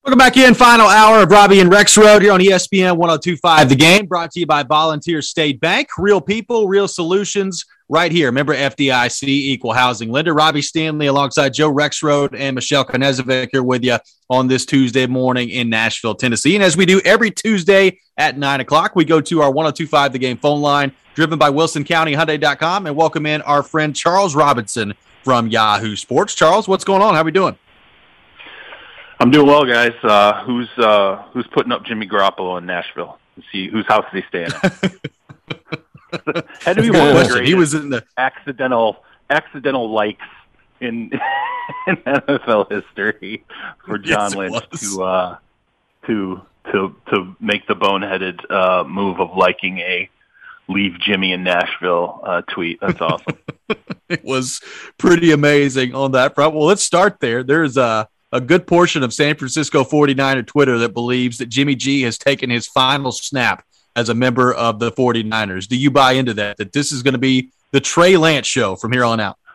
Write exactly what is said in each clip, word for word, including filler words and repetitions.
Welcome back in. Final hour of Robbie and Rex Road here on E S P N one oh two point five The Game, brought to you by Volunteer State Bank. Real people, real solutions right here. Remember F D I C, equal housing lender. Robbie Stanley alongside Joe Rexrode and Michelle Konezovic here with you on this Tuesday morning in Nashville, Tennessee. And as we do every Tuesday at nine o'clock, we go to our one oh two point five The Game phone line, driven by Wilson County Hyundai dot com, and welcome in our friend Charles Robinson from Yahoo Sports. Charles, what's going on? How are we doing? I'm doing well, guys. Uh, who's uh, who's putting up Jimmy Garoppolo in Nashville? Let's see whose house is he staying at? Had to be one of the he was in the accidental accidental likes in, in N F L history for John Yes, Lynch to uh, to to to make the boneheaded uh, move of liking a "Leave Jimmy in Nashville" uh, tweet. That's awesome. It was pretty amazing on that front. Well, let's start there. There's a A good portion of San Francisco forty-niner Twitter that believes that Jimmy G has taken his final snap as a member of the forty-niners. Do you buy into that, that this is going to be the Trey Lance show from here on out?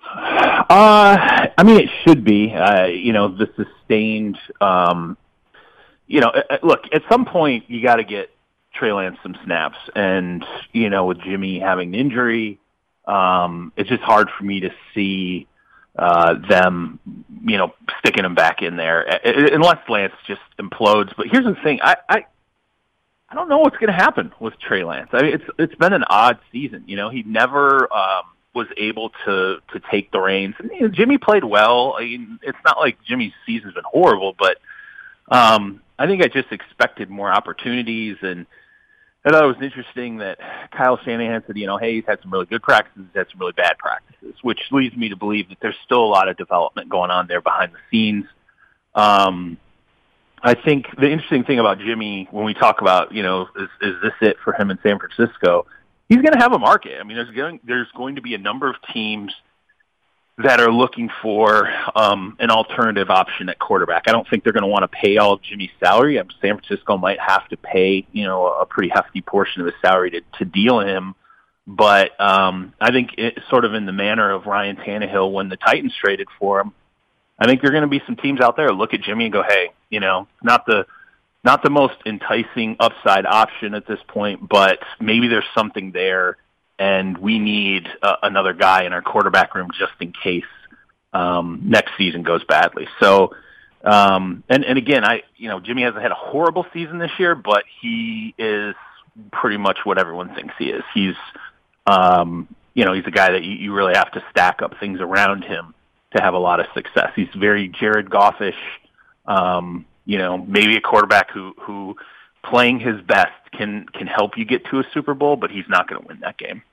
Uh, I mean, it should be. Uh, you know, the sustained, um, you know, uh, look, at some point you got to get Trey Lance some snaps. And, you know, with Jimmy having an injury, um, it's just hard for me to see Uh, them, you know, sticking him back in there, unless Lance just implodes. But here's the thing: I, I, I don't know what's going to happen with Trey Lance. I mean, it's it's been an odd season. You know, he never um, was able to to take the reins. And, you know, Jimmy played well. I mean, it's not like Jimmy's season's been horrible, but um, I think I just expected more opportunities. And I thought it was interesting that Kyle Shanahan said, you know, hey, he's had some really good practices, he's had some really bad practices, which leads me to believe that there's still a lot of development going on there behind the scenes. Um, I think the interesting thing about Jimmy, when we talk about, you know, is, is this it for him in San Francisco? He's going to have a market. I mean, there's going, there's going to be a number of teams that are looking for um, an alternative option at quarterback. I don't think they're going to want to pay all of Jimmy's salary. I mean, San Francisco might have to pay, you know, a pretty hefty portion of his salary to, to deal him. But um, I think it's sort of in the manner of Ryan Tannehill when the Titans traded for him. I think there are going to be some teams out there look at Jimmy and go, hey, you know, not the not the most enticing upside option at this point, but maybe there's something there. And we need uh, another guy in our quarterback room just in case um, next season goes badly. So, um, and, and again, I you know Jimmy hasn't had a horrible season this year, but he is pretty much what everyone thinks he is. He's um, you know he's a guy that you, you really have to stack up things around him to have a lot of success. He's very Jared Goffish, um, you know, maybe a quarterback who who. playing his best can can help you get to a Super Bowl, but he's not going to win that game.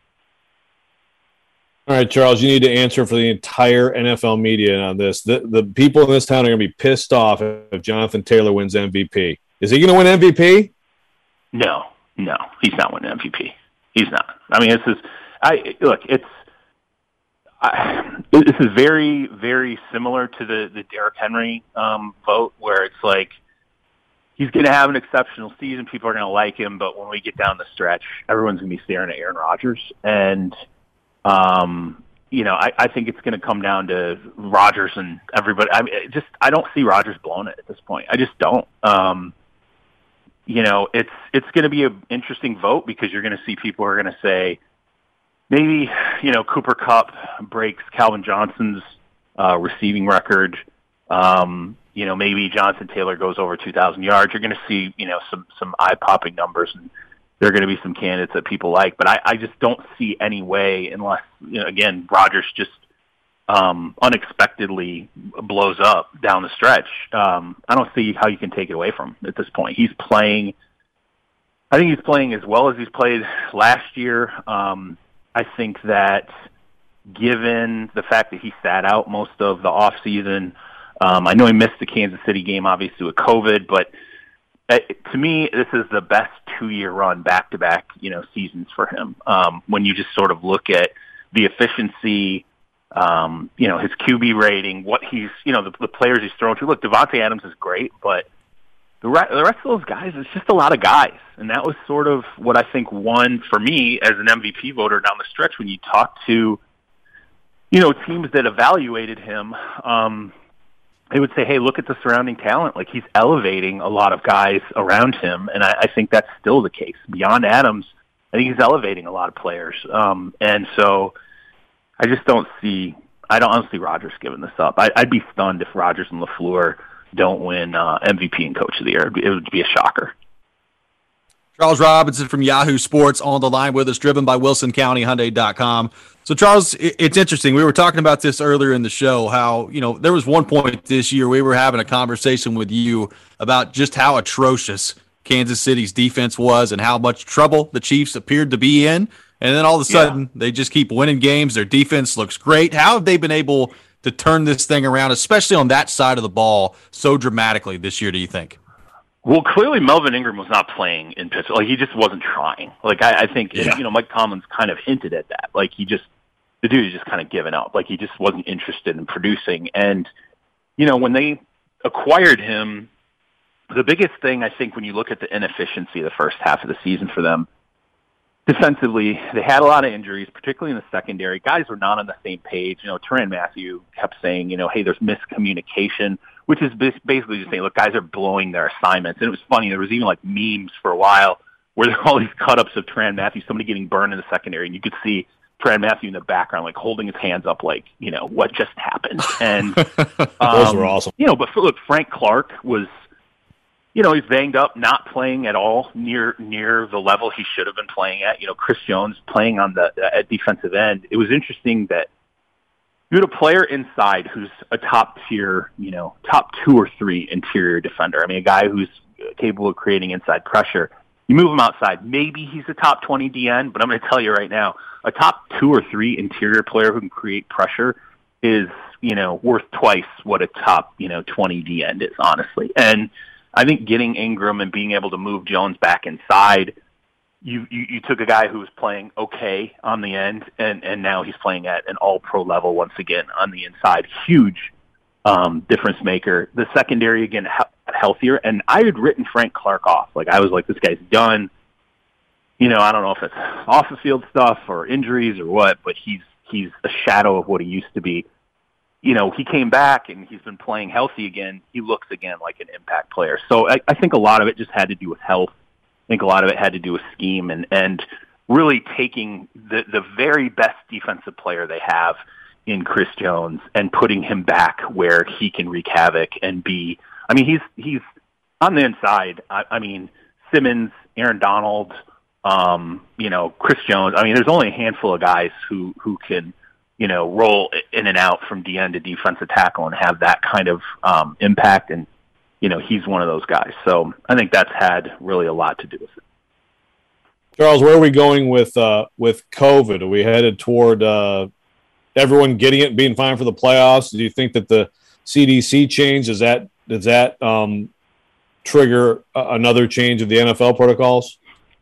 All right, Charles, you need to answer for the entire N F L media on this. The the people in this town are going to be pissed off if Jonathan Taylor wins M V P. Is he going to win M V P? No, no, he's not winning M V P. He's not. I mean, this is I look. It's I, this is very very similar to the the Derrick Henry um, vote, where it's like, he's going to have an exceptional season. People are going to like him, but when we get down the stretch, everyone's going to be staring at Aaron Rodgers. And, um, you know, I, I think it's going to come down to Rodgers and everybody. I mean, it just I don't see Rodgers blowing it at this point. I just don't. Um, you know, it's it's going to be an interesting vote because you're going to see people who are going to say maybe, you know, Cooper Kupp breaks Calvin Johnson's uh, receiving record. Um You know, maybe Jonathan Taylor goes over two thousand yards. You're going to see, you know, some some eye-popping numbers, and there are going to be some candidates that people like. But I, I just don't see any way, unless, you know, again, Rodgers just um, unexpectedly blows up down the stretch. Um, I don't see how you can take it away from him at this point. He's playing. I think he's playing as well as he's played last year. Um, I think that given the fact that he sat out most of the offseason, Um, I know he missed the Kansas City game, obviously, with COVID, but uh, to me, this is the best two-year run back-to-back, you know, seasons for him. Um, when you just sort of look at the efficiency, um, you know, his Q B rating, what he's, you know, the, the players he's thrown to. Look, Devontae Adams is great, but the, re- the rest of those guys, it's just a lot of guys. And that was sort of what I think won for me as an M V P voter down the stretch when you talk to, you know, teams that evaluated him. Um, they would say, hey, look at the surrounding talent. Like, he's elevating a lot of guys around him, and I, I think that's still the case. Beyond Adams, I think he's elevating a lot of players. Um, and so I just don't see – I don't honestly Rodgers giving this up. I, I'd be stunned if Rodgers and LaFleur don't win uh, M V P and Coach of the Year. It would be a shocker. Charles Robinson from Yahoo Sports on the line with us, driven by Wilson County Hyundai dot com. So, Charles, it's interesting. We were talking about this earlier in the show, how, you know, there was one point this year we were having a conversation with you about just how atrocious Kansas City's defense was and how much trouble the Chiefs appeared to be in. And then all of a sudden, yeah. they just keep winning games. Their defense looks great. How have they been able to turn this thing around, especially on that side of the ball, so dramatically this year, do you think? Well, clearly Melvin Ingram was not playing in Pittsburgh. Like, he just wasn't trying. Like, I, I think, yeah. you know, Mike Tomlin's kind of hinted at that. Like, he just, the dude is just kind of given up. Like, he just wasn't interested in producing. And, you know, when they acquired him, the biggest thing, I think, when you look at the inefficiency of the first half of the season for them, defensively, they had a lot of injuries, particularly in the secondary. Guys were not on the same page. You know, Tyrann Mathieu kept saying, you know, hey, there's miscommunication, which is basically just saying, look, guys are blowing their assignments. And it was funny. There was even, like, memes for a while where there were all these cut-ups of Tyrann Mathieu, somebody getting burned in the secondary, and you could see Tyrann Mathieu in the background, like, holding his hands up like, you know, what just happened. And um, those were awesome. You know, but, for, look, Frank Clark was – you know, he's banged up, not playing at all near near the level he should have been playing at. You know, Chris Jones playing on the at defensive end. It was interesting that you had a player inside who's a top tier, you know, top two or three interior defender. I mean, a guy who's capable of creating inside pressure. You move him outside, maybe he's a top twenty D N, but I'm going to tell you right now, a top two or three interior player who can create pressure is, you know, worth twice what a top, you know, twenty D end is, honestly. And I think getting Ingram and being able to move Jones back inside, you, you, you took a guy who was playing okay on the end, and, and now he's playing at an all-pro level once again on the inside. Huge um, difference maker. The secondary, again, he- healthier, and I had written Frank Clark off. Like, I was like, this guy's done. You know, I don't know if it's off-the-field stuff or injuries or what, but he's he's a shadow of what he used to be. You know, he came back and he's been playing healthy again. He looks again like an impact player. So I, I think a lot of it just had to do with health. I think a lot of it had to do with scheme and, and really taking the, the very best defensive player they have in Chris Jones and putting him back where he can wreak havoc and be, I mean, he's, he's on the inside. I, I mean, Simmons, Aaron Donald, um, you know, Chris Jones. I mean, there's only a handful of guys who, who can, you know, roll in and out from D N to defensive tackle and have that kind of um, impact. And, you know, he's one of those guys. So I think that's had really a lot to do with it. Charles, where are we going with uh, with COVID? Are we headed toward uh, everyone getting it and being fine for the playoffs? Do you think that the C D C change, does that, does that um, trigger another change of the N F L protocols?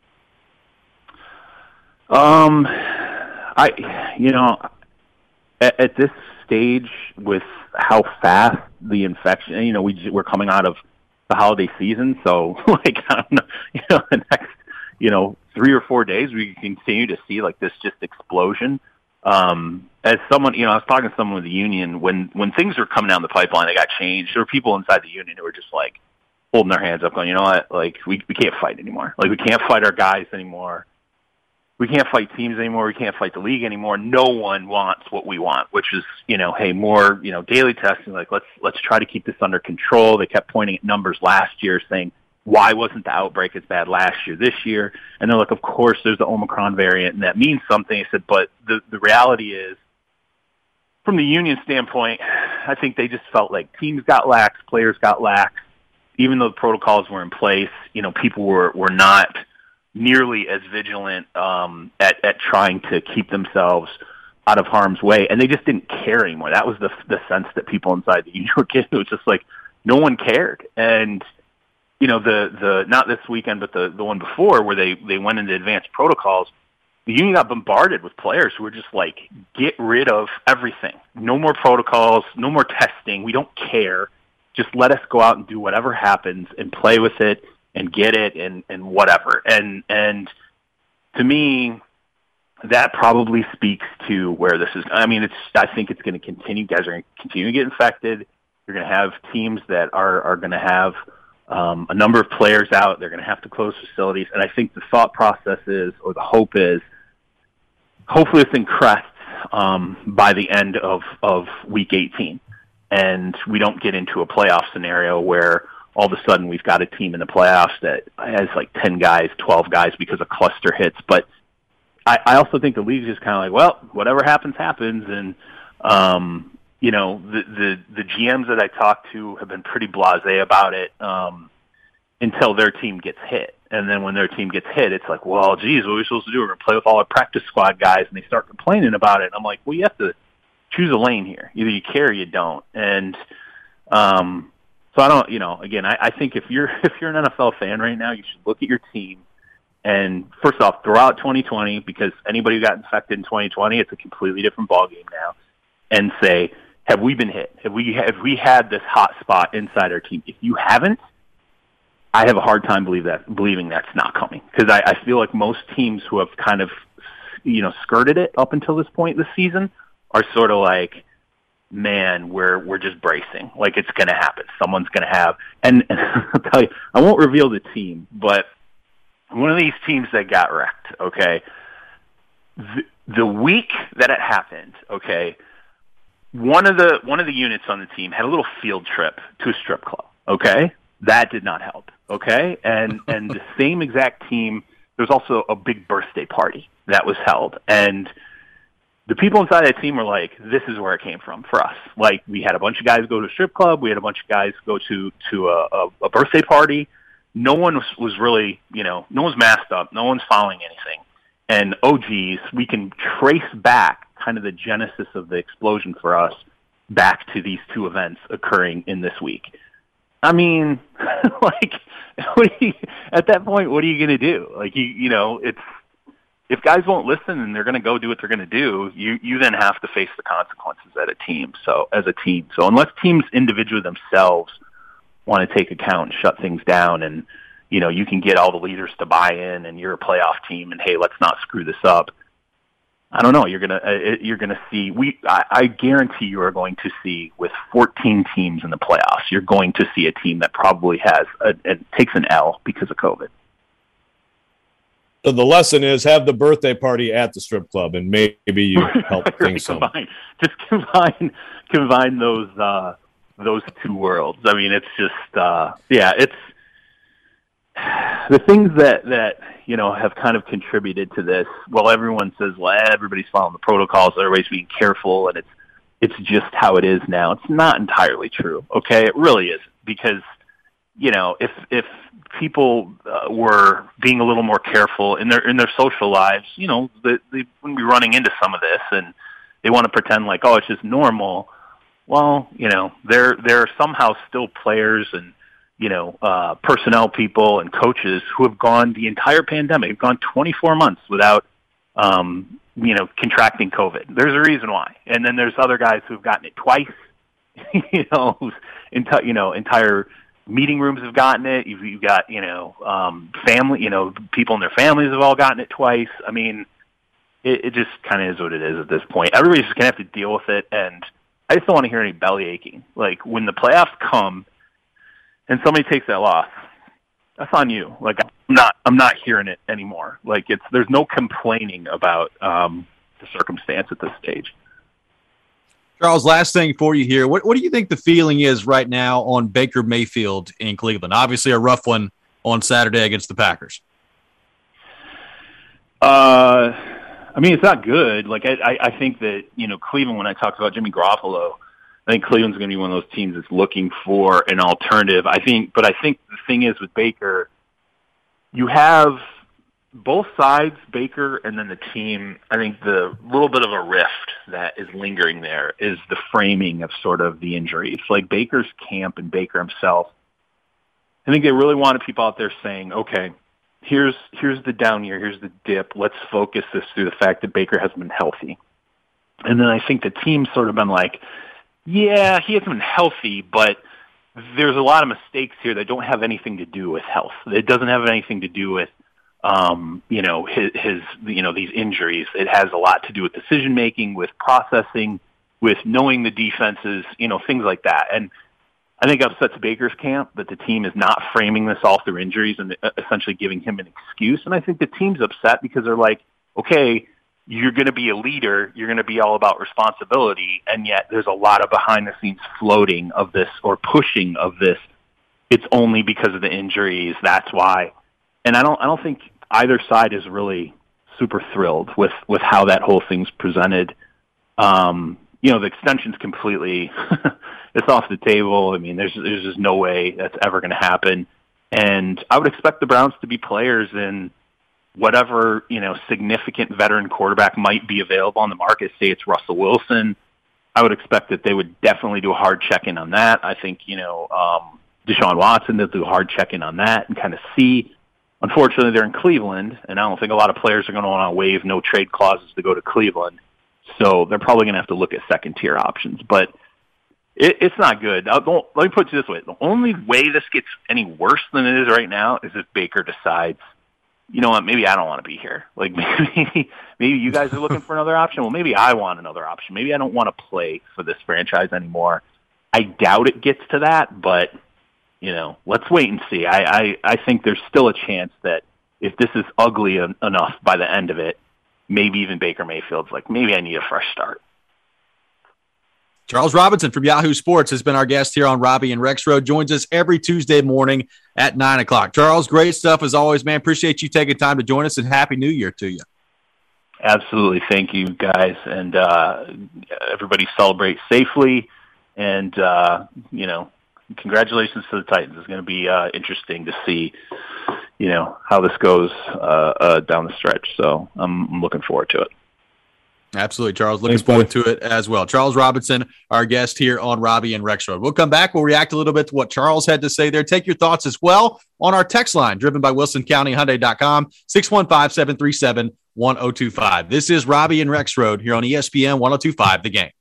Um, I, you know, At, at this stage, with how fast the infection, you know, we we're coming out of the holiday season, so like I don't know, you know, the next, you know, three or four days, we continue to see like this just explosion. Um, as someone, you know, I was talking to someone with the union when when things were coming down the pipeline, they got changed. There were people inside the union who were just like holding their hands up, going, you know what, like we we can't fight anymore. Like we can't fight our guys anymore. We can't fight teams anymore. We can't fight the league anymore. No one wants what we want, which is, you know, hey, more, you know, daily testing. Like, let's let's try to keep this under control. They kept pointing at numbers last year, saying, why wasn't the outbreak as bad last year, this year? And they're like, of course, there's the Omicron variant, and that means something. I said, but the the reality is, from the union standpoint, I think they just felt like teams got lax, players got lax, even though the protocols were in place. You know, people were were not nearly as vigilant um, at, at trying to keep themselves out of harm's way, and they just didn't care anymore. That was the the sense that people inside the union were getting. It was just like no one cared. And you know, the the not this weekend, but the the one before, where they they went into advanced protocols, the union got bombarded with players who were just like, get rid of everything. No more protocols, no more testing. We don't care. Just let us go out and do whatever happens and play with it and get it and, and whatever. And, and to me, that probably speaks to where this is. I mean, it's, I think it's going to continue. Guys are going to continue to get infected. You're going to have teams that are, are going to have um, a number of players out. They're going to have to close facilities. And I think the thought process is, or the hope is, hopefully this thing crests um, by the end of, of week eighteen. And we don't get into a playoff scenario where all of a sudden we've got a team in the playoffs that has like ten guys, twelve guys because a cluster hits. But I, I also think the league is just kind of like, well, whatever happens, happens. And, um, you know, the, the, the G Ms that I talk to have been pretty blasé about it um, until their team gets hit. And then when their team gets hit, it's like, well, geez, what are we supposed to do? We're going to play with all our practice squad guys. And they start complaining about it. And I'm like, well, you have to choose a lane here. Either you care or you don't. And um, so I don't, you know, again, I, I think if you're if you're an N F L fan right now, you should look at your team and first off, throw out twenty twenty because anybody who got infected in twenty twenty, it's a completely different ballgame now, and say, have we been hit? Have we have we had this hot spot inside our team? If you haven't, I have a hard time believe that believing that's not coming because I, I feel like most teams who have kind of, you know, skirted it up until this point this season are sort of like, man, we're we're just bracing. Like it's going to happen. Someone's going to have, and, and I'll tell you, I won't reveal the team, but one of these teams that got wrecked, okay, the, the week that it happened, okay, one of the one of the units on the team had a little field trip to a strip club, okay? That did not help, okay? And and the same exact team, there was also a big birthday party that was held, and the people inside that team were like, this is where it came from for us. Like, we had a bunch of guys go to a strip club. We had a bunch of guys go to, to a, a, a birthday party. No one was, was really, you know, no one's masked up. No one's following anything. And, oh, geez, we can trace back kind of the genesis of the explosion for us back to these two events occurring in this week. I mean, like, what are you, at that point, what are you going to do? Like, you, you know, it's, if guys won't listen and they're going to go do what they're going to do, you, you then have to face the consequences as a team. So as a team, so unless teams individually themselves want to take account and shut things down, and you know you can get all the leaders to buy in, and you're a playoff team, and hey, let's not screw this up. I don't know. You're gonna uh, you're gonna see. We I, I guarantee you are going to see with fourteen teams in the playoffs. You're going to see a team that probably has a, it takes an L because of COVID. So the lesson is have the birthday party at the strip club, and maybe you help right, things combine, Just combine combine those uh, those two worlds. I mean, it's just uh, yeah, it's the things that that you know have kind of contributed to this. Well, everyone says, well, everybody's following the protocols, everybody's being careful, and it's it's just how it is now. It's not entirely true. Okay, it really isn't, because you know if if people uh, were being a little more careful in their in their social lives, you know, they, they wouldn't be running into some of this, and they want to pretend like, oh, it's just normal. Well, you know, there there are somehow still players and you know uh, personnel people and coaches who have gone the entire pandemic, have gone twenty-four months without um, you know contracting COVID. There's a reason why, and then there's other guys who've gotten it twice. you know, who's enti- you know entire meeting rooms have gotten it. You've, you've got, you know, um, family, you know, people and their families have all gotten it twice. I mean, it, it just kind of is what it is at this point. Everybody's just going to have to deal with it. And I just don't want to hear any belly aching. Like when the playoffs come and somebody takes that loss, that's on you. Like I'm not, I'm not hearing it anymore. Like it's, there's no complaining about um, the circumstance at this stage. Charles, last thing for you here. What, what do you think the feeling is right now on Baker Mayfield in Cleveland? Obviously a rough one on Saturday against the Packers. Uh, I mean, it's not good. Like, I, I think that, you know, Cleveland, when I talked about Jimmy Garoppolo, I think Cleveland's going to be one of those teams that's looking for an alternative. I think, but I think the thing is with Baker, you have both sides, Baker and then the team. I think the little bit of a rift that is lingering there is the framing of sort of the injuries. Like Baker's camp and Baker himself, I think they really wanted people out there saying, okay, here's here's the down year, here's the dip. Let's focus this through the fact that Baker hasn't been healthy. And then I think the team's sort of been like, yeah, he hasn't been healthy, but there's a lot of mistakes here that don't have anything to do with health. It doesn't have anything to do with Um, you know, his, his, you know, these injuries. It has a lot to do with decision making, with processing, with knowing the defenses, you know, things like that. And I think upsets Baker's camp that the team is not framing this all through injuries and essentially giving him an excuse. And I think the team's upset because they're like, okay, you're going to be a leader. You're going to be all about responsibility. And yet there's a lot of behind the scenes floating of this or pushing of this. It's only because of the injuries. That's why. And I don't, I don't think either side is really super thrilled with, with how that whole thing's presented. Um, you know, the extension's completely, it's off the table. I mean, there's, there's just no way that's ever going to happen. And I would expect the Browns to be players in whatever, you know, significant veteran quarterback might be available on the market. Say it's Russell Wilson. I would expect that they would definitely do a hard check-in on that. I think, you know, um, Deshaun Watson, they'll do a hard check-in on that and kind of see. Unfortunately, they're in Cleveland, and I don't think a lot of players are going to want to waive no trade clauses to go to Cleveland. So they're probably going to have to look at second-tier options. But it, it's not good. I'll, don't, let me put it this way. The only way this gets any worse than it is right now is if Baker decides, you know what, maybe I don't want to be here. Like, maybe maybe you guys are looking for another option. Well, maybe I want another option. Maybe I don't want to play for this franchise anymore. I doubt it gets to that, but, you know, let's wait and see. I, I, I think there's still a chance that if this is ugly en- enough by the end of it, maybe even Baker Mayfield's like, maybe I need a fresh start. Charles Robinson from Yahoo Sports has been our guest here on Robbie and Rexroad. Joins us every Tuesday morning at nine o'clock. Charles, great stuff as always, man. Appreciate you taking time to join us, and Happy New Year to you. Absolutely. Thank you, guys. And uh, everybody celebrate safely. And, uh, you know, congratulations to the Titans. It's going to be uh, interesting to see, you know, how this goes uh, uh, down the stretch. So I'm, I'm looking forward to it. Absolutely, Charles. Looking Thanks, forward buddy. to it as well. Charles Robinson, our guest here on Robbie and Rexroad. We'll come back. We'll react a little bit to what Charles had to say there. Take your thoughts as well on our text line, driven by Wilson County Hyundai dot com, six one five, seven three seven, one oh two five. This is Robbie and Rexroad here on E S P N one oh two five, The Game.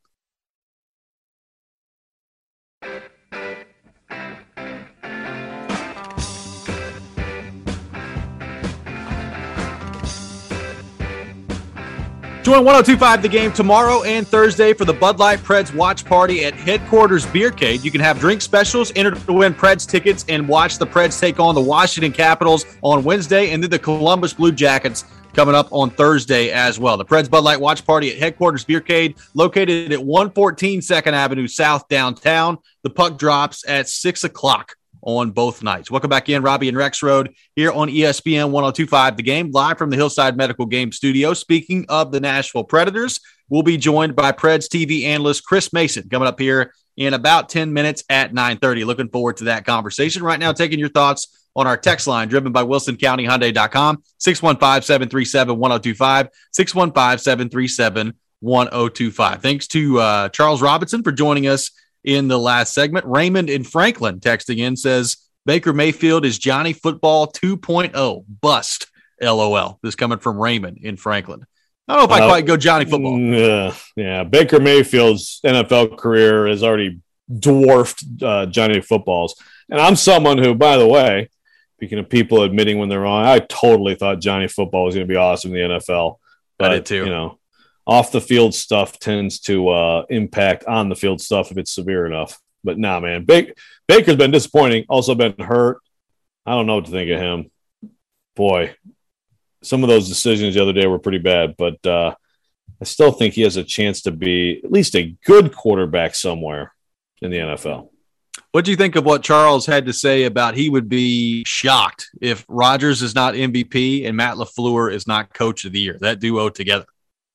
Join one oh two five The Game tomorrow and Thursday for the Bud Light Preds watch party at Headquarters Beercade. You can have drink specials, enter to win Preds tickets, and watch the Preds take on the Washington Capitals on Wednesday, and then the Columbus Blue Jackets coming up on Thursday as well. The Preds Bud Light watch party at Headquarters Beercade, located at one fourteen second Avenue South downtown. The puck drops at six o'clock on both nights. Welcome back in, Robbie and Rexroad here on E S P N one oh two five The Game, live from the Hillside Medical Game Studio. Speaking of the Nashville Predators, we'll be joined by Preds T V analyst Chris Mason coming up here in about ten minutes at nine thirty. Looking forward to that conversation. Right now, taking your thoughts on our text line, driven by Wilson County Hyundai dot com, six one five, seven three seven, one oh two five, six one five, seven three seven, one oh two five. Thanks to uh, Charles Robinson for joining us in the last segment. Raymond in Franklin texting in says, Baker Mayfield is Johnny Football two point oh. Bust, LOL. This coming from Raymond in Franklin. I don't know if I Uh, quite go Johnny Football. Yeah, yeah. Baker Mayfield's N F L career has already dwarfed uh, Johnny Football's. And I'm someone who, by the way, speaking of people admitting when they're wrong, I totally thought Johnny Football was going to be awesome in the N F L. But, I did too. You know, off the field stuff tends to uh, impact on the field stuff if it's severe enough. But nah, man, Baker, Baker's been disappointing. Also been hurt. I don't know what to think of him. Boy, some of those decisions the other day were pretty bad. But uh, I still think he has a chance to be at least a good quarterback somewhere in the N F L. What do you think of what Charles had to say about he would be shocked if Rodgers is not M V P and Matt LaFleur is not Coach of the Year, that duo together?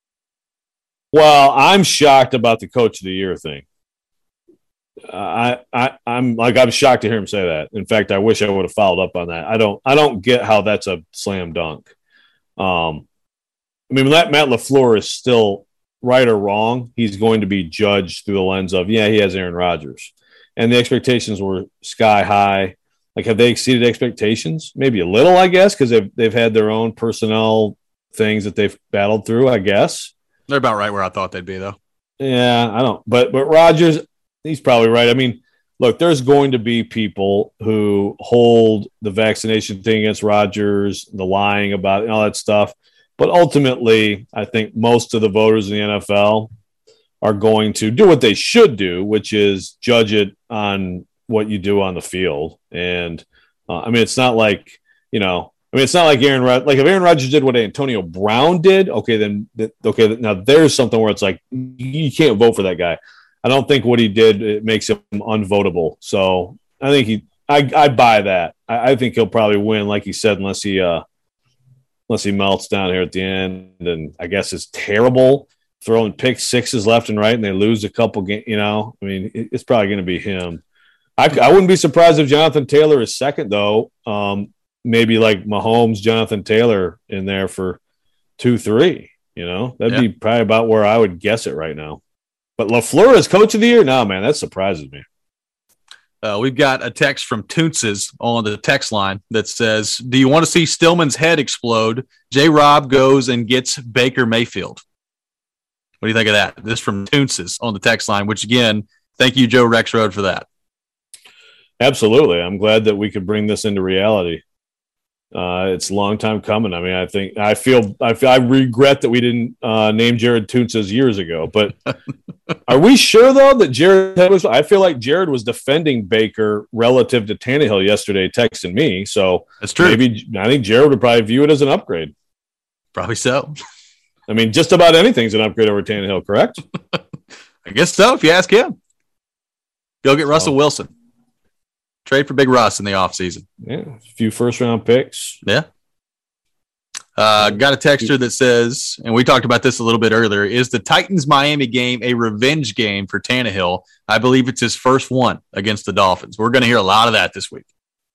Well, I'm shocked about the Coach of the Year thing. I, I, I'm like I'm shocked to hear him say that. In fact, I wish I would have followed up on that. I don't, I don't get how that's a slam dunk. Um, I mean, Matt LaFleur is still right or wrong. He's going to be judged through the lens of, yeah, he has Aaron Rodgers, and the expectations were sky high. Like, have they exceeded expectations? Maybe a little, I guess, because they've they've had their own personnel things that they've battled through. I guess They're about right where I thought they'd be, though. Yeah, I don't. But but Rodgers, he's probably right. I mean, look, there's going to be people who hold the vaccination thing against Rodgers, the lying about it, and all that stuff. But ultimately, I think most of the voters in the N F L are going to do what they should do, which is judge it on what you do on the field. And uh, I mean, it's not like, you know, I mean, it's not like Aaron Rod- like if Aaron Rodgers did what Antonio Brown did, okay, then okay, now there's something where it's like you can't vote for that guy. I don't think what he did it makes him unvotable. So I think he, I, I buy that. I, I think he'll probably win, like he said, unless he, uh, unless he melts down here at the end. And I guess it's terrible throwing pick sixes left and right, and they lose a couple games. You know, I mean, it, it's probably going to be him. I, I wouldn't be surprised if Jonathan Taylor is second, though. Um, maybe like Mahomes, Jonathan Taylor in there for two, three. You know, that'd yeah. be probably about where I would guess it right now. But LaFleur is coach of the year? No, man, that surprises me. Uh, we've got a text from Toonces on the text line that says, do you want to see Stillman's head explode? J-Rob goes and gets Baker Mayfield. What do you think of that? This from Toonces on the text line, which, again, thank you, Joe Rexrode, for that. Absolutely. I'm glad that we could bring this into reality. Uh, it's a long time coming. I mean, I think I feel I feel I regret that we didn't uh, name Jared Toonces years ago. But are we sure though that Jared was? I feel like Jared was defending Baker relative to Tannehill yesterday, texting me. So that's true. Maybe I think Jared would probably view it as an upgrade. Probably so. I mean, just about anything's an upgrade over Tannehill, correct? I guess so. If you ask him, go get Russell oh. Wilson. Trade for Big Russ in the offseason. Yeah, a few first-round picks. Yeah. Uh, got a texter that says, and we talked about this a little bit earlier, is the Titans-Miami game a revenge game for Tannehill? I believe it's his first one against the Dolphins. We're going to hear a lot of that this week.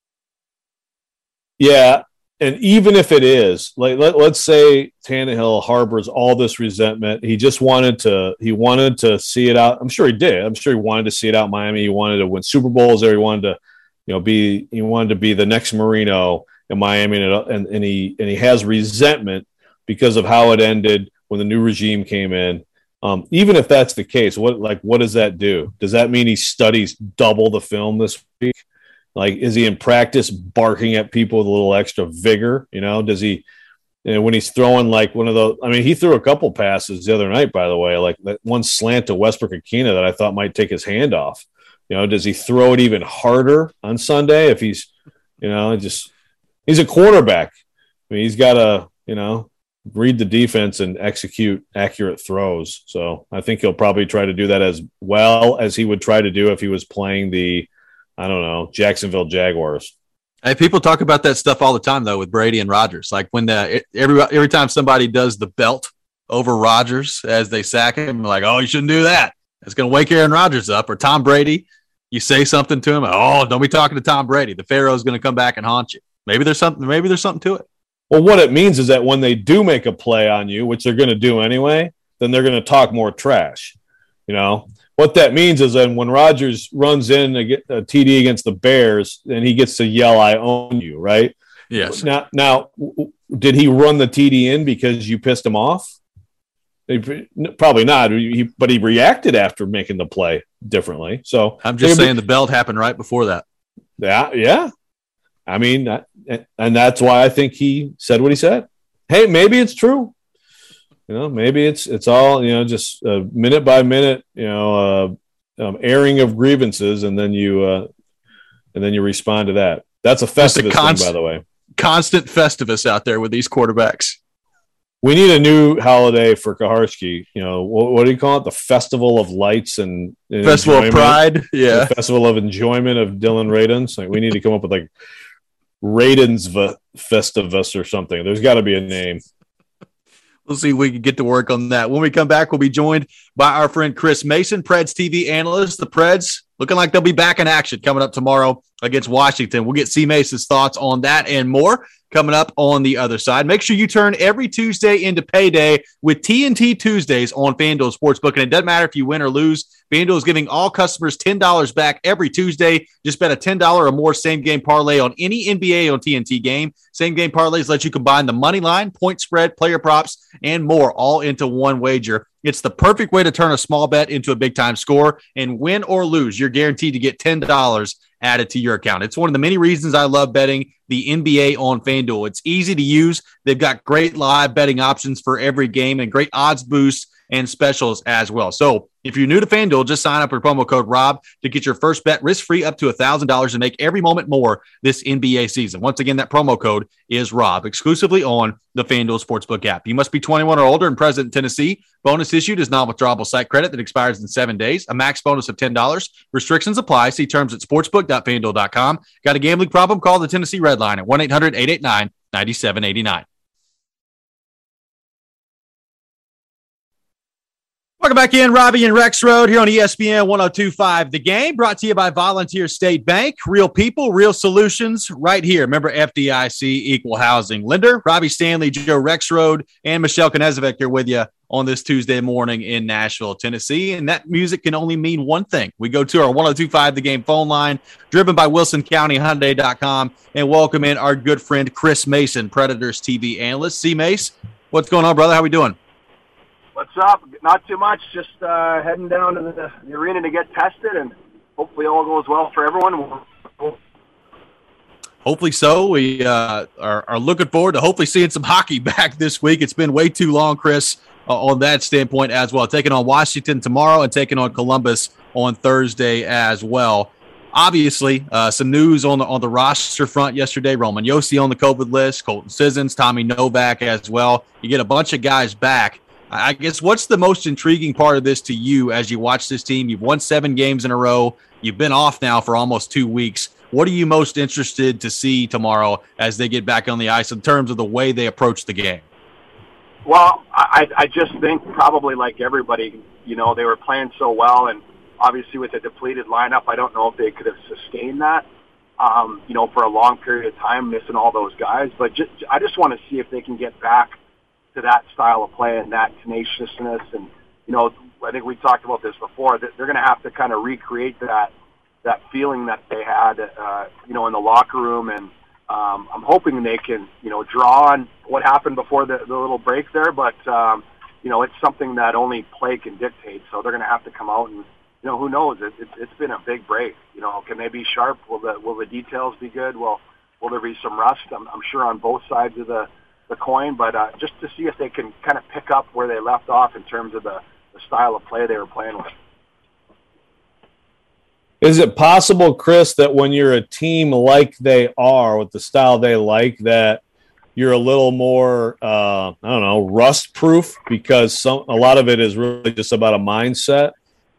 Yeah, and even if it is, like let, let's say Tannehill harbors all this resentment. He just wanted to he wanted to see it out. I'm sure he did. I'm sure he wanted to see it out in Miami. He wanted to win Super Bowls there. He wanted to You know, be he wanted to be the next Marino in Miami, and, and and he and he has resentment because of how it ended when the new regime came in. Um, even if that's the case, what like what does that do? Does that mean he studies double the film this week? Like, is he in practice barking at people with a little extra vigor? You know, does he? You know, when he's throwing like one of those, I mean, he threw a couple passes the other night, by the way, like that one slant to Westbrook-Akina that I thought might take his hand off. You know, does he throw it even harder on Sunday if he's, you know, just he's a quarterback. I mean, he's got to, you know, read the defense and execute accurate throws. So I think he'll probably try to do that as well as he would try to do if he was playing the, I don't know, Jacksonville Jaguars. Hey, people talk about that stuff all the time, though, with Brady and Rodgers. Like when the every every time somebody does the belt over Rodgers as they sack him, like, oh, you shouldn't do that. It's going to wake Aaron Rodgers up. Or Tom Brady, you say something to him, oh, don't be talking to Tom Brady. The Pharaoh's going to come back and haunt you. Maybe there's something. Maybe there's something to it. Well, what it means is that when they do make a play on you, which they're going to do anyway, then they're going to talk more trash. You know, what that means is that when Rodgers runs in a, a T D against the Bears, then he gets to yell, I own you, right? Yes. Now, now, did he run the T D in because you pissed him off? Probably not, he, but he reacted after making the play differently. So I'm just saying the belt happened right before that. Yeah, yeah. I mean, and that's why I think he said what he said. Hey, maybe it's true. You know, maybe it's it's all, you know, just a minute by minute, you know, uh, um, airing of grievances, and then you uh, and then you respond to that. That's a Festivus a const- thing, by the way. Constant Festivus out there with these quarterbacks. We need a new holiday for Kaharski. You know, what, what do you call it? The Festival of Lights and, and Festival enjoyment. of Pride. Yeah. The Festival of Enjoyment of Dylan Radins. Like, we need to come up with like Radins v- Festivus or something. There's got to be a name. We'll see if we can get to work on that. When we come back, we'll be joined by our friend Chris Mason, Preds T V analyst. The Preds looking like they'll be back in action coming up tomorrow against Washington. We'll get C. Mason's thoughts on that and more coming up on the other side. Make sure you turn every Tuesday into payday with T N T Tuesdays on FanDuel Sportsbook. And it doesn't matter if you win or lose. FanDuel is giving all customers ten dollars back every Tuesday. Just bet a ten dollars or more same-game parlay on any N B A on T N T game. Same-game parlays let you combine the money line, point spread, player props, and more all into one wager. It's the perfect way to turn a small bet into a big-time score. And win or lose, you're guaranteed to get ten dollars added to your account. It's one of the many reasons I love betting the N B A on FanDuel. It's easy to use. They've got great live betting options for every game and great odds boosts and specials as well. So if you're new to FanDuel, just sign up for promo code Rob to get your first bet risk-free up to one thousand dollars and make every moment more this N B A season. Once again, that promo code is Rob, exclusively on the FanDuel Sportsbook app. You must be twenty-one or older and present in Tennessee. Bonus issued is non-withdrawable site credit that expires in seven days. A max bonus of ten dollars. Restrictions apply. See terms at sportsbook dot fanduel dot com. Got a gambling problem? Call the Tennessee Red Line at one eight hundred eight eight nine nine seven eight nine. Welcome back in, Robbie and Rex Road here on E S P N one oh two point five The Game, brought to you by Volunteer State Bank. Real people, real solutions right here. Remember, F D I C, equal housing lender. Robbie Stanley, Joe Rexrode, and Michelle Knezovic here with you on this Tuesday morning in Nashville, Tennessee. And that music can only mean one thing. We go to our one oh two point five The Game phone line, driven by Wilson County Hyundai dot com, and welcome in our good friend Chris Mason, Predators T V analyst. C. Mace, what's going on, brother? How we doing? What's up? Not too much. Just uh, heading down to the, the arena to get tested, and hopefully all goes well for everyone. Hopefully so. We uh, are, are looking forward to hopefully seeing some hockey back this week. It's been way too long, Chris, uh, on that standpoint as well. Taking on Washington tomorrow and taking on Columbus on Thursday as well. Obviously, uh, some news on the on the roster front yesterday. Roman Josi on the COVID list, Colton Sissons, Tommy Novak as well. You get a bunch of guys back. I guess what's the most intriguing part of this to you as you watch this team? You've won seven games in a row. You've been off now for almost two weeks. What are you most interested to see tomorrow as they get back on the ice in terms of the way they approach the game? Well, I, I just think probably like everybody, you know, they were playing so well, and obviously with a depleted lineup, I don't know if they could have sustained that, um, you know, for a long period of time, missing all those guys. But just, I just want to see if they can get back to that style of play and that tenaciousness. And, you know, I think we talked about this before, that they're going to have to kind of recreate that that feeling that they had, uh, you know, in the locker room. And um, I'm hoping they can, you know, draw on what happened before the, the little break there. But, um, you know, it's something that only play can dictate. So they're going to have to come out and, you know, who knows? It, it, it's been a big break. You know, can they be sharp? Will the will the details be good? Will, will there be some rust? I'm, I'm sure on both sides of the the coin, but uh, just to see if they can kind of pick up where they left off in terms of the, the style of play they were playing with. Is it possible, Chris, that when you're a team like they are, with the style they like, that you're a little more, uh, I don't know, rust-proof because some a lot of it is really just about a mindset?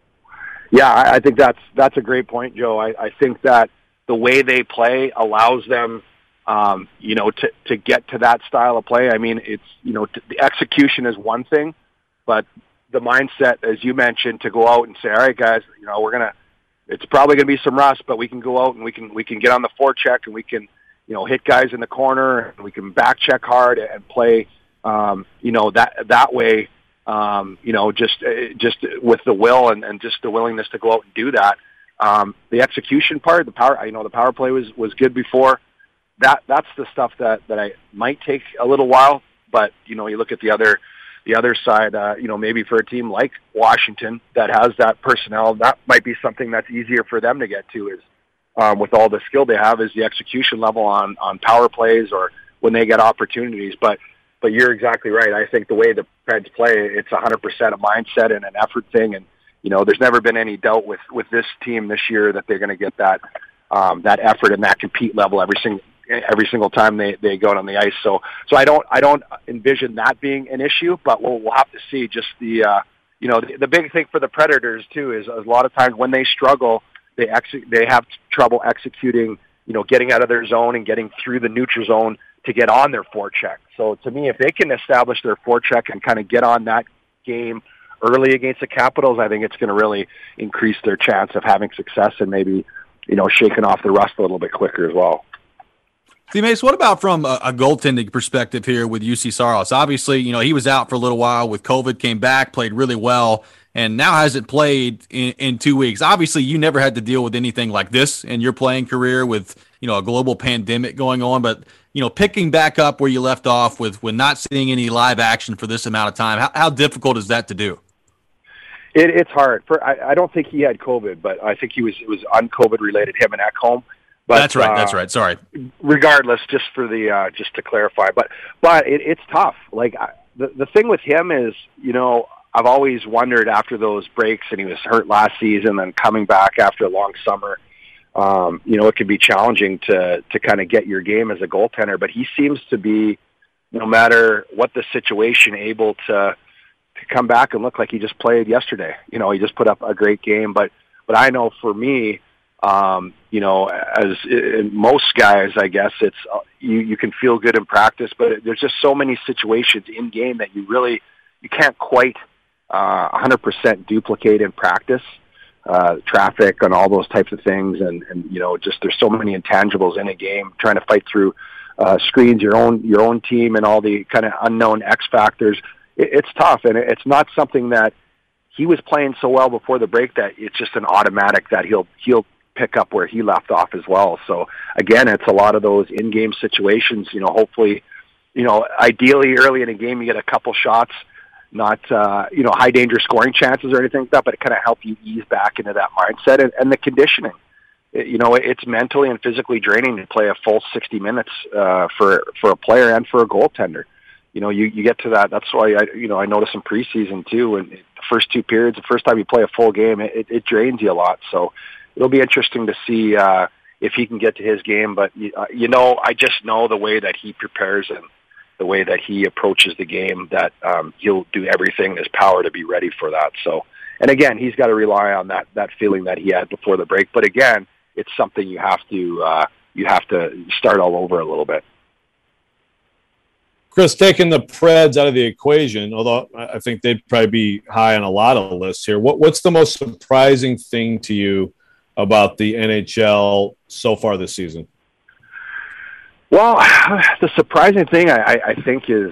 Yeah, I, I think that's that's a great point, Joe. I, I think that the way they play allows them Um, you know, to, to get to that style of play. I mean, it's, you know, t- the execution is one thing, but the mindset, as you mentioned, to go out and say, all right, guys, you know, we're going to, it's probably going to be some rust, but we can go out and we can, we can get on the forecheck and we can, you know, hit guys in the corner and we can back check hard and play, um, you know, that, that way, um, you know, just, just with the will and, and just the willingness to go out and do that. Um, the execution part, the power, you know, the power play was, was good before. That that's the stuff that, that I might take a little while, but you know, you look at the other the other side. Uh, you know, maybe for a team like Washington that has that personnel, that might be something that's easier for them to get to. Is um, with all the skill they have, is the execution level on on power plays or when they get opportunities. But but you're exactly right. I think the way the Preds play, it's one hundred percent a mindset and an effort thing. And you know, there's never been any doubt with with this team this year that they're going to get that um, that effort and that compete level every single. every single time they, they go out on the ice. So, so I don't, I don't envision that being an issue, but we'll, we'll have to see. Just the, uh, you know, the, the big thing for the Predators too, is a lot of times when they struggle, they ex- they have trouble executing, you know, getting out of their zone and getting through the neutral zone to get on their forecheck. So to me, if they can establish their forecheck and kind of get on that game early against the Capitals, I think it's going to really increase their chance of having success and maybe, you know, shaking off the rust a little bit quicker as well. See, Mace, what about from a, a goaltending perspective here with U C Saros? Obviously, you know, he was out for a little while with COVID, came back, played really well, and now hasn't played in, in two weeks. Obviously, you never had to deal with anything like this in your playing career with, you know, a global pandemic going on. But, you know, picking back up where you left off with, with not seeing any live action for this amount of time, how, how difficult is that to do? It, it's hard. For I, I don't think he had COVID, but I think he was it was un-COVID related, him and Ekholm. But, that's right. Uh, that's right. Sorry. Regardless, just for the uh, just to clarify, but but it, it's tough. Like I, the the thing with him is, you know, I've always wondered after those breaks, and he was hurt last season, and coming back after a long summer, um, you know, it can be challenging to to kind of get your game as a goaltender. But he seems to be, no matter what the situation, able to to come back and look like he just played yesterday. You know, he just put up a great game. But but I know for me, um, you know, as in most guys, I guess it's uh, you you can feel good in practice, but there's just so many situations in game that you really you can't quite uh, one hundred percent duplicate in practice. Uh, traffic and all those types of things, and, and you know, just there's so many intangibles in a game. Trying to fight through uh, screens, your own your own team, and all the kind of unknown X factors. It, it's tough, and it's not something that he was playing so well before the break that it's just an automatic that he'll he'll pick up where he left off as well. So again, it's a lot of those in-game situations. You know, hopefully, you know, ideally early in a game you get a couple shots. Not, uh, you know, high danger scoring chances or anything like that, but it kind of help you ease back into that mindset and, and the conditioning. It, you know, it's mentally and physically draining to play a full sixty minutes uh, for for a player and for a goaltender. You know, you, you get to that. That's why I, you know, I noticed in preseason too. And the first two periods, the first time you play a full game, it, it drains you a lot. So it'll be interesting to see uh, if he can get to his game. But uh, you know, I just know the way that he prepares and the way that he approaches the game, that um, he'll do everything in his power to be ready for that. So, and again, he's got to rely on that that feeling that he had before the break. But again, it's something you have to uh, you have to start all over a little bit. Chris, taking the Preds out of the equation, although I think they'd probably be high on a lot of lists here, what, what's the most surprising thing to you about the N H L so far this season? Well, the surprising thing I, I think is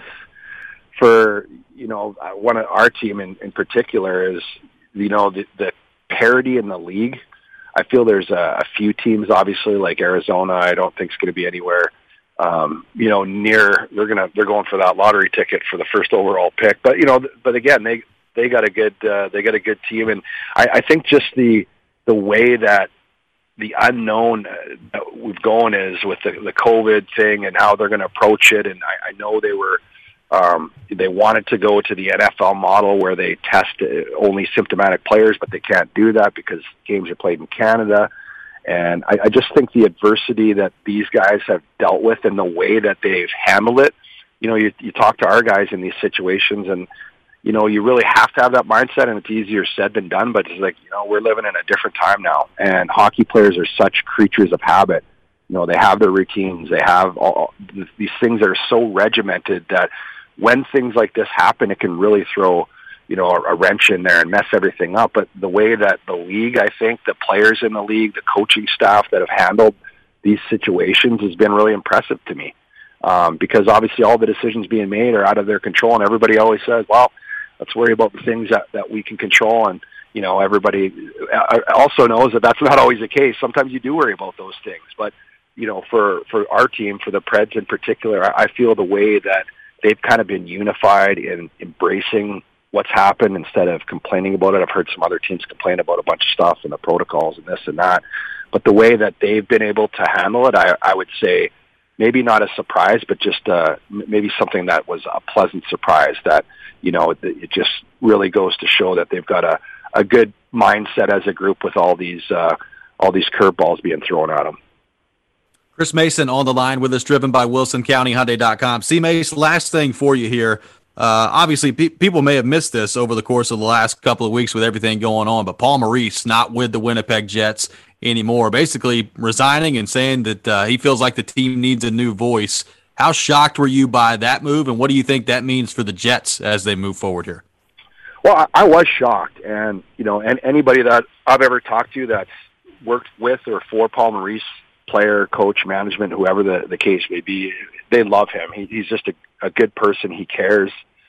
for, you know, one of our team in, in particular is, you know, the, the parity in the league. I feel there's a, a few teams, obviously, like Arizona, I don't think is going to be anywhere, um, you know, near, they're going to, they're going for that lottery ticket for the first overall pick. But, you know, but again, they, they got a good, uh, they got a good team. And I, I think just the, the way that the unknown that we've gone is with the, the COVID thing and how they're going to approach it. And I, I know they were, um, they wanted to go to the N F L model where they test only symptomatic players, but they can't do that because games are played in Canada. And I, I just think the adversity that these guys have dealt with and the way that they've handled it, you know, you, you talk to our guys in these situations and, you know, you really have to have that mindset, and it's easier said than done, but it's like, you know, we're living in a different time now, and hockey players are such creatures of habit. You know, they have their routines. They have all these things that are so regimented that when things like this happen, it can really throw, you know, a, a wrench in there and mess everything up. But the way that the league, I think, the players in the league, the coaching staff that have handled these situations has been really impressive to me, um, because obviously all the decisions being made are out of their control, and everybody always says, well, let's worry about the things that, that we can control. And, you know, everybody also knows that that's not always the case. Sometimes you do worry about those things. But, you know, for, for our team, for the Preds in particular, I, I feel the way that they've kind of been unified in embracing what's happened instead of complaining about it. I've heard some other teams complain about a bunch of stuff and the protocols and this and that. But the way that they've been able to handle it, I, I would say maybe not a surprise, but just uh, maybe something that was a pleasant surprise that, you know, it just really goes to show that they've got a, a good mindset as a group with all these uh, all these curveballs being thrown at them. Chris Mason on the line with us, driven by Wilson County Hyundai dot com. C. Mace, last thing for you here. Uh, obviously, pe- people may have missed this over the course of the last couple of weeks with everything going on, but Paul Maurice not with the Winnipeg Jets anymore, basically resigning and saying that uh, he feels like the team needs a new voice. How shocked were you by that move, and what do you think that means for the Jets as they move forward here? Well, I, I was shocked, and you know, and anybody that I've ever talked to that's worked with or for Paul Maurice, player, coach, management, whoever the, the case may be, they love him. He, he's just a, a good person. He cares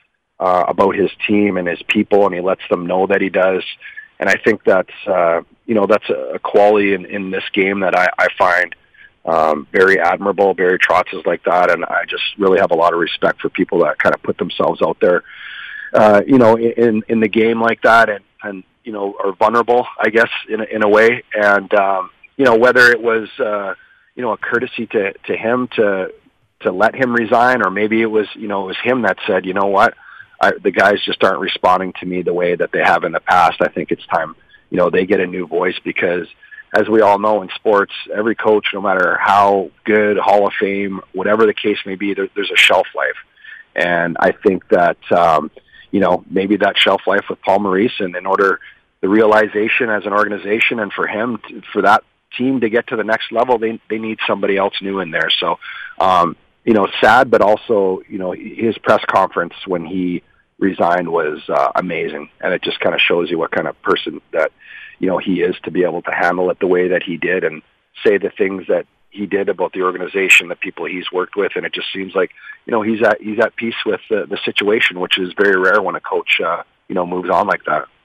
uh, about his team and his people, and he lets them know that he does. And I think that's uh, you know that's a quality in, in this game that I, I find Um, very admirable. Barry Trotz is like that, and I just really have a lot of respect for people that kind of put themselves out there, uh, you know, in in the game like that, and and you know, are vulnerable, I guess, in a, in a way. And um, you know, whether it was uh, you know a courtesy to to him to to let him resign, or maybe it was you know it was him that said, you know what, I, the guys just aren't responding to me the way that they have in the past. I think it's time, you know, they get a new voice because, as we all know in sports, every coach, no matter how good, Hall of Fame, whatever the case may be, there, there's a shelf life. And I think that, um, you know, maybe that shelf life with Paul Maurice, and in order, the realization as an organization and for him, to, for that team to get to the next level, they they need somebody else new in there. So, um, you know, sad, but also, you know, his press conference when he resigned was uh, amazing. And it just kind of shows you what kind of person that, you know, he is to be able to handle it the way that he did and say the things that he did about the organization, the people he's worked with. And it just seems like, you know, he's at, he's at peace with the, the situation, which is very rare when a coach, uh, you know, moves on like that.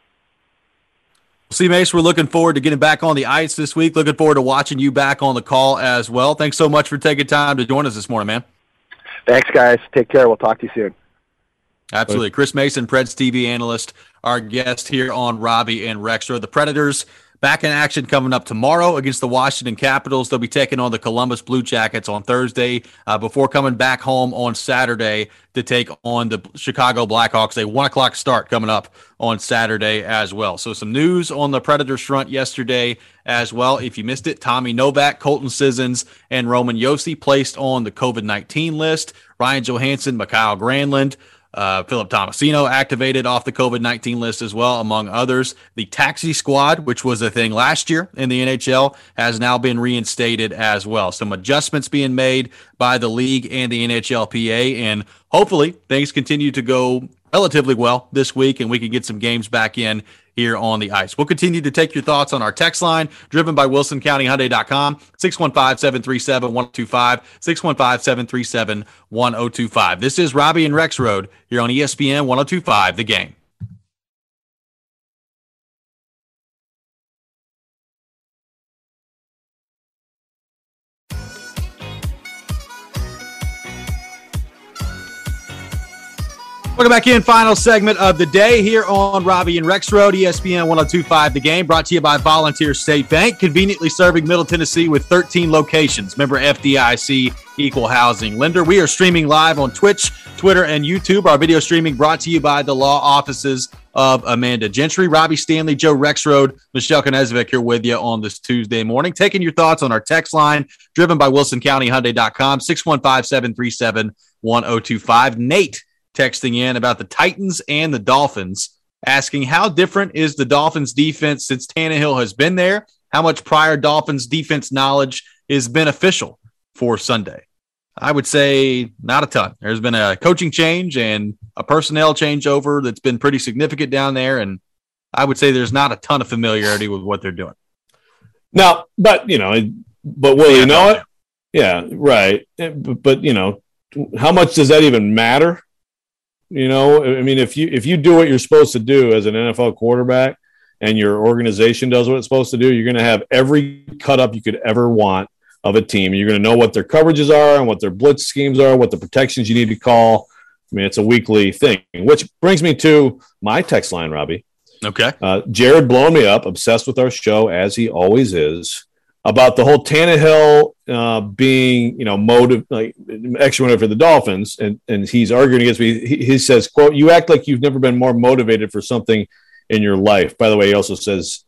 See, Mace, we're looking forward to getting back on the ice this week. Looking forward to watching you back on the call as well. Thanks so much for taking time to join us this morning, man. Thanks, guys. Take care. We'll talk to you soon. Absolutely. Chris Mason, Preds T V analyst, our guest here on Robbie and Rexro. The Predators back in action coming up tomorrow against the Washington Capitals. They'll be taking on the Columbus Blue Jackets on Thursday uh, before coming back home on Saturday to take on the Chicago Blackhawks. A one o'clock start coming up on Saturday as well. So some news on the Predators front yesterday as well. If you missed it, Tommy Novak, Colton Sissons, and Roman Josi placed on the COVID nineteen list. Ryan Johansson, Mikael Granlund, Uh, Philip Tomasino activated off the COVID nineteen list as well, among others. The taxi squad, which was a thing last year in the N H L, has now been reinstated as well. Some adjustments being made by the league and the N H L P A, and hopefully things continue to go relatively well this week and we can get some games back in here on the ice. We'll continue to take your thoughts on our text line, driven by Wilson County Hyundai dot com, six one five, seven three seven, one oh two five, six one five, seven three seven, one oh two five. This is Robbie and Rex Road here on E S P N one oh two five, The Game. Welcome back in. Final segment of the day here on Robbie and Rex Road, E S P N one oh two five The Game, brought to you by Volunteer State Bank, conveniently serving Middle Tennessee with thirteen locations. Member F D I C, equal housing lender. We are streaming live on Twitch, Twitter, and YouTube. Our video streaming brought to you by the law offices of Amanda Gentry. Robbie Stanley, Joe Rexroad, Michelle Knezvik here with you on this Tuesday morning. Taking your thoughts on our text line, driven by Wilson County Hyundai dot com, six one five, seven three seven, one oh two five. Nate texting in about the Titans and the Dolphins, asking how different is the Dolphins defense since Tannehill has been there? How much prior Dolphins defense knowledge is beneficial for Sunday? I would say not a ton. There's been a coaching change and a personnel changeover that's been pretty significant down there, and I would say there's not a ton of familiarity with what they're doing. No, but, you know, but will you know it? Yeah, right. But, but, you know, how much does that even matter? You know, I mean, if you if you do what you're supposed to do as an N F L quarterback and your organization does what it's supposed to do, you're going to have every cut up you could ever want of a team. You're going to know what their coverages are and what their blitz schemes are, what the protections you need to call. I mean, it's a weekly thing, which brings me to my text line, Robbie. Okay. Uh, Jared blowing me up, obsessed with our show, as he always is, about the whole Tannehill uh, being, you know, motive, like extra motive for the Dolphins, and and he's arguing against me. He, he says, "quote You act like you've never been more motivated for something in your life." By the way, he also says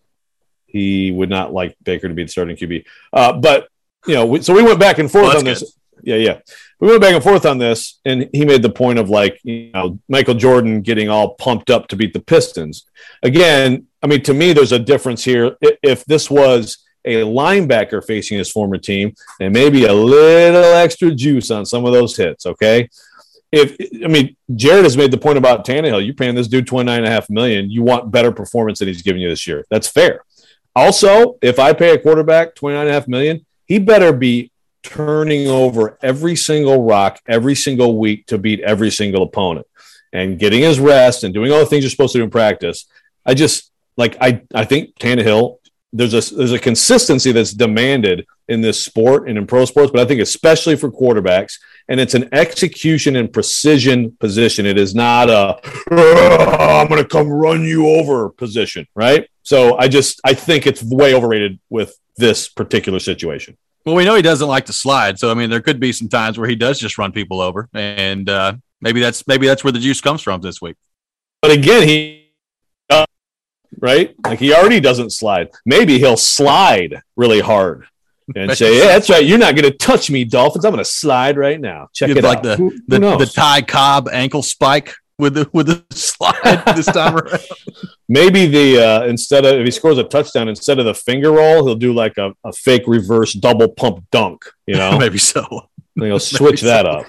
he would not like Baker to be the starting Q B. Uh, but you know, we, so we went back and forth well, on this. Good. Yeah, yeah, we went back and forth on this, and he made the point of like, you know, Michael Jordan getting all pumped up to beat the Pistons. Again, I mean, to me, there's a difference here. If this was a linebacker facing his former team, and maybe a little extra juice on some of those hits, okay? If I mean, Jared has made the point about Tannehill. You're paying this dude twenty-nine and a half million dollars. You want better performance than he's giving you this year. That's fair. Also, if I pay a quarterback twenty-nine and a half million dollars, he better be turning over every single rock every single week to beat every single opponent and getting his rest and doing all the things you're supposed to do in practice. I just, like, I, I think Tannehill, There's a there's a consistency that's demanded in this sport and in pro sports, but I think especially for quarterbacks, and it's an execution and precision position. It is not a oh, I'm going to come run you over position, right? So I just I think it's way overrated with this particular situation. Well, we know he doesn't like to slide, so I mean there could be some times where he does just run people over, and uh, Maybe that's maybe that's where the juice comes from this week. But again, he uh, right? Like he already doesn't slide. Maybe he'll slide really hard and say, "Yeah, that's right. You're not going to touch me, Dolphins. I'm going to slide right now." Check You'd it like out. the Who, the, who the Ty Cobb ankle spike with the with the slide this time around. Maybe the uh, instead of if he scores a touchdown, instead of the finger roll, he'll do like a, a fake reverse double pump dunk. You know, Maybe so. he'll switch that up.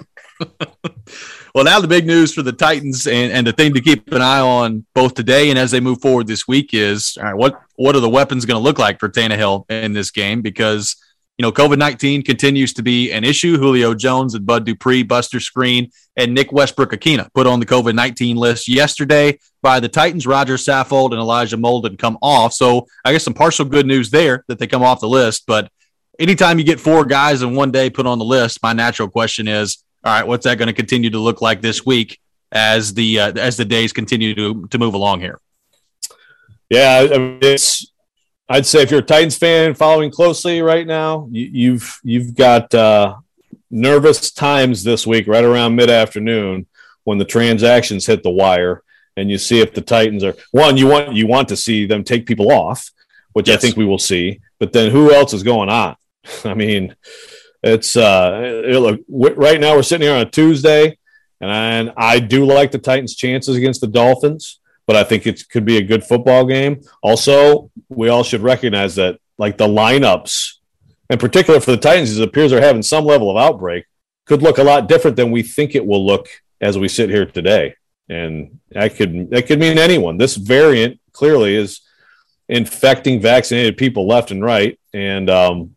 Well, now the big news for the Titans and, and the thing to keep an eye on both today and as they move forward this week is, all right, what, what are the weapons going to look like for Tannehill in this game? Because, you know, COVID nineteen continues to be an issue. Julio Jones and Bud Dupree, Buster Screen, and Nick Westbrook-Akina put on the COVID nineteen list yesterday by the Titans. Roger Saffold and Elijah Molden come off. So I guess some partial good news there that they come off the list. But anytime you get four guys in one day put on the list, my natural question is, all right, what's that going to continue to look like this week as the uh, as the days continue to to move along here? Yeah, I mean, it's. I'd say if you're a Titans fan following closely right now, you, you've you've got uh, nervous times this week, right around mid afternoon, when the transactions hit the wire, and you see if the Titans are one. You want you want to see them take people off, which yes. I think we will see. But then who else is going on? I mean. It's uh, it, look, w- right now we're sitting here on a Tuesday, and I, and I do like the Titans' chances against the Dolphins, but I think it could be a good football game. Also, we all should recognize that, like the lineups, in particular for the Titans, it appears they're having some level of outbreak, could look a lot different than we think it will look as we sit here today, and that could that could mean anyone. This variant clearly is infecting vaccinated people left and right, and um,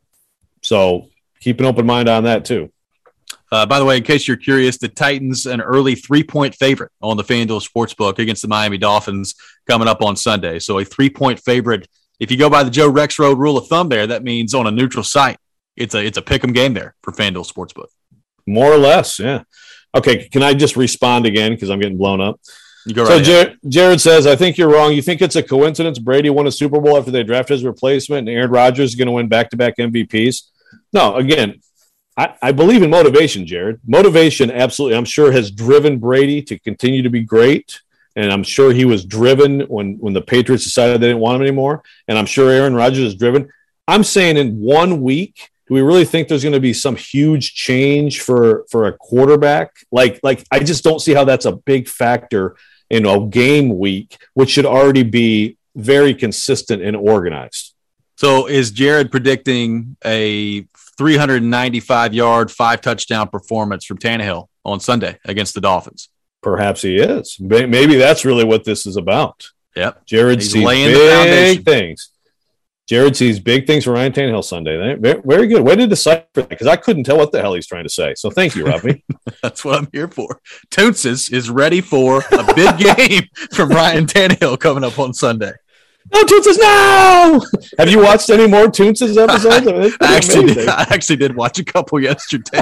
so. Keep an open mind on that, too. Uh, by the way, in case you're curious, the Titans an early three-point favorite on the FanDuel Sportsbook against the Miami Dolphins coming up on Sunday. So a three-point favorite. If you go by the Joe Rexrode rule of thumb there, that means on a neutral site, it's a it's a pick 'em game there for FanDuel Sportsbook. More or less, yeah. Okay, can I just respond again because I'm getting blown up? You go so right Jared, Jared says, I think you're wrong. You think it's a coincidence Brady won a Super Bowl after they drafted his replacement and Aaron Rodgers is going to win back-to-back M V Ps? No, again, I, I believe in motivation, Jared. Motivation, absolutely, I'm sure, has driven Brady to continue to be great, and I'm sure he was driven when, when the Patriots decided they didn't want him anymore, and I'm sure Aaron Rodgers is driven. I'm saying in one week, do we really think there's going to be some huge change for, for a quarterback? Like, like I just don't see how that's a big factor in a game week, which should already be very consistent and organized. So is Jared predicting a three ninety-five yard, five touchdown performance from Tannehill on Sunday against the Dolphins? Perhaps he is. Maybe that's really what this is about. Yep. Jared He's sees laying big the foundation. things. Jared sees big things for Ryan Tannehill Sunday. Very, very good. Way to decipher that, because I couldn't tell what the hell he's trying to say. So thank you, Robbie. That's what I'm here for. Toonces is ready for a big game from Ryan Tannehill coming up on Sunday. No, Toonces, no! Have you watched any more Toonces episodes? I, actually did, I actually did watch a couple yesterday.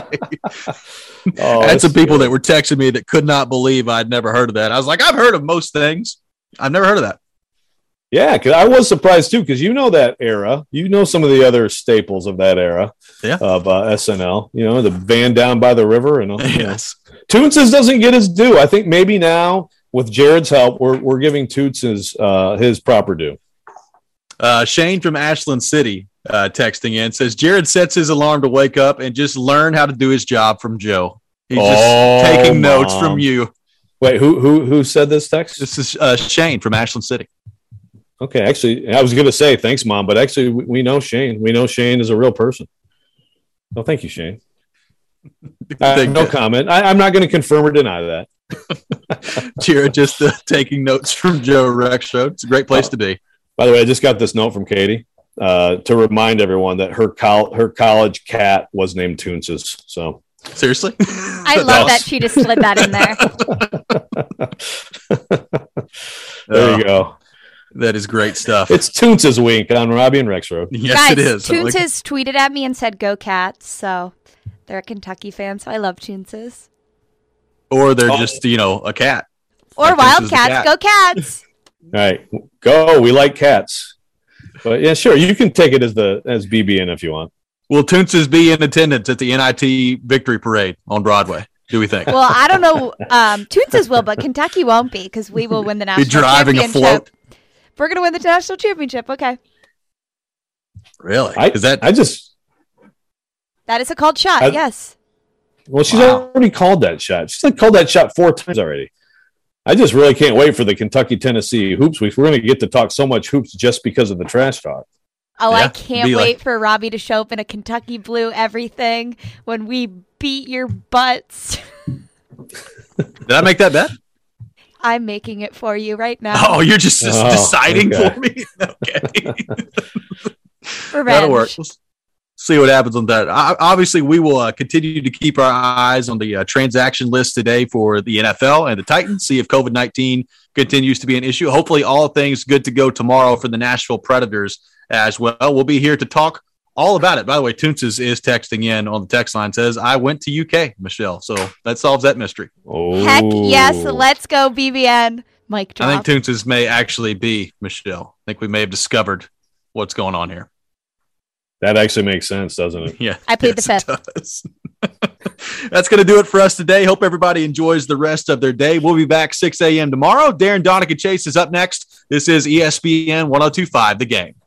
oh, I had some people good. that were texting me that could not believe I'd never heard of that. I was like, I've heard of most things. I've never heard of that. Yeah, because I was surprised, too, because you know that era. You know some of the other staples of that era yeah. of uh, S N L. You know, the van down by the river. and all, Yes. You know. Toonces doesn't get his due. I think maybe now, with Jared's help, we're we're giving Toonces uh, his proper due. Uh, Shane from Ashland City uh, texting in says, Jared sets his alarm to wake up and just learn how to do his job from Joe. He's just oh, taking Mom. notes from you. Wait, who who who said this text? This is uh, Shane from Ashland City. Okay, actually, I was going to say thanks, Mom, but actually, we, we know Shane. We know Shane is a real person. Well, thank you, Shane. Uh, no comment. I, I'm not going to confirm or deny that. Jared just uh, taking notes from Joe Rexrode. It's a great place oh. to be. By the way, I just got this note from Katie uh, to remind everyone that her col- her college cat was named Toonces. So seriously, I love that she just slid that in there. There you go. That is great stuff. It's Toonces Week on Robbie and Rexrode. Yes, Guys, it is. Toonces like tweeted at me and said, "Go Cats!" So they're a Kentucky fan, so I love Toonces. Or they're oh. just, you know, a cat. Or like Wildcats. cat. Go Cats! All right, go. We like cats. But yeah, sure, you can take it as the as B B N if you want. Will Toonces be in attendance at the N I T Victory Parade on Broadway? do we think? Well, I don't know. Um, Toonses will, but Kentucky won't be because we will win the national Be driving a championship. float. We're going to win the national championship. Okay. Really? I, Is that I just That is a called shot. I- yes. well, she's Wow. already called that shot. She's like called that shot four times already. I just really can't wait for the Kentucky Tennessee hoops week. We're going to get to talk so much hoops just because of the trash talk. Oh, Yeah, I it'd can't be wait like- for Robbie to show up in a Kentucky blue everything when we beat your butts. Did I make that bet? I'm making it for you right now. Oh, you're just, just Oh, deciding okay. for me? Okay. Revenge. That'll work. We'll see what happens on that. I, obviously, we will uh, continue to keep our eyes on the uh, transaction list today for the N F L and the Titans, see if COVID nineteen continues to be an issue. Hopefully, all things good to go tomorrow for the Nashville Predators as well. We'll be here to talk all about it. By the way, Toonces is texting in on the text line, says, I went to U K, Michelle. So that solves that mystery. Oh, Heck yes. Let's go, B B N. Mic drop. I think Toonces may actually be Michelle. I think we may have discovered what's going on here. That actually makes sense, doesn't it? Yeah. I plead the yes, it does. That's going to do it for us today. Hope everybody enjoys the rest of their day. We'll be back six a.m. tomorrow. Darren Donica Chase is up next. This is E S P N one oh two point five The Game.